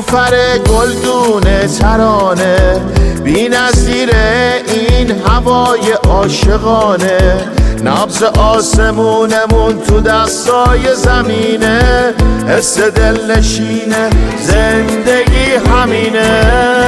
نیلوفر گلدون ترانه، بی نظیر این هوای عاشقانه، نبض آسمونمون تو دستای زمینه، حس دلنشینه زندگی همینه.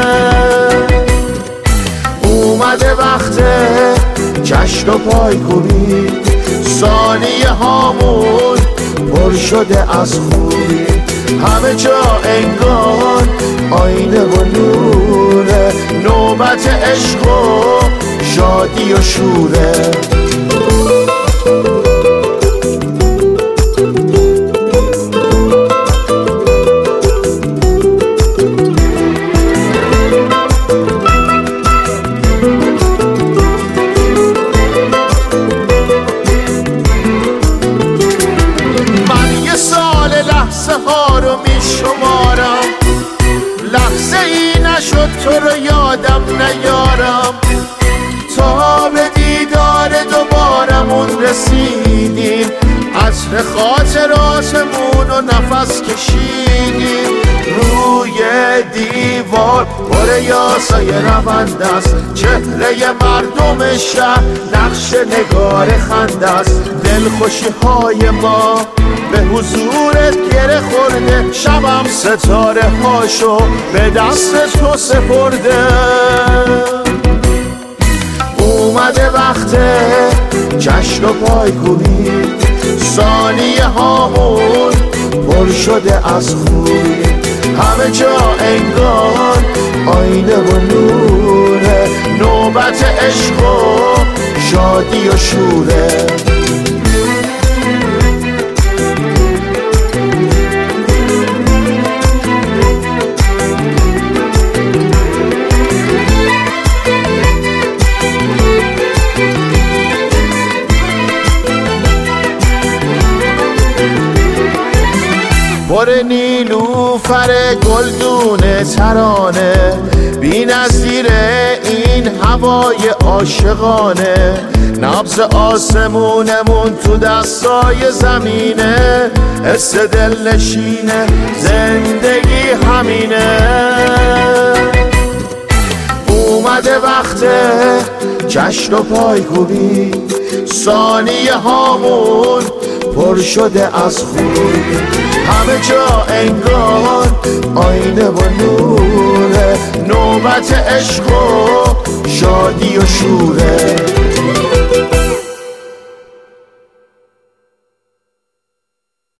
اومده وقت جشن و پایکوبی، ثانیه هامون پر شده از خوبی، همه جا انگار آینه و نوره، نوبت عشق و شادی و شوره. لحظه ها رو می شمارم، لحظه ای نشد تو رو یادم نیارم، تا به دیدار دوبارمون رسیدیم، عطر خاطراتمون رو نفس کشیدیم. روی دیوار پر یاسای رونده است، چهره مردم شهر نقش نگار خنده است، دلخوشی های ما به حضورت گره خورده، شبم ستاره هاشو به دست تو سپرده. اومده وقت جشن و پایکوبی، ثانیه هامون پر شده از خوبی، همه جا انگار آینه و نوره، نوبت عشق و شادی و شوره. پر نیلوفر گلدون ترانه، بی نظیر این هوای عاشقانه، نبض آسمونمون تو دستای زمینه، حس دلنشینه زندگی همینه. اومده وقت جشن و پایکوبی، ثانیه هامون پر شده از خوبی، همه جا انگار آینه و نوره، نوبت عشق و شادی و شوره.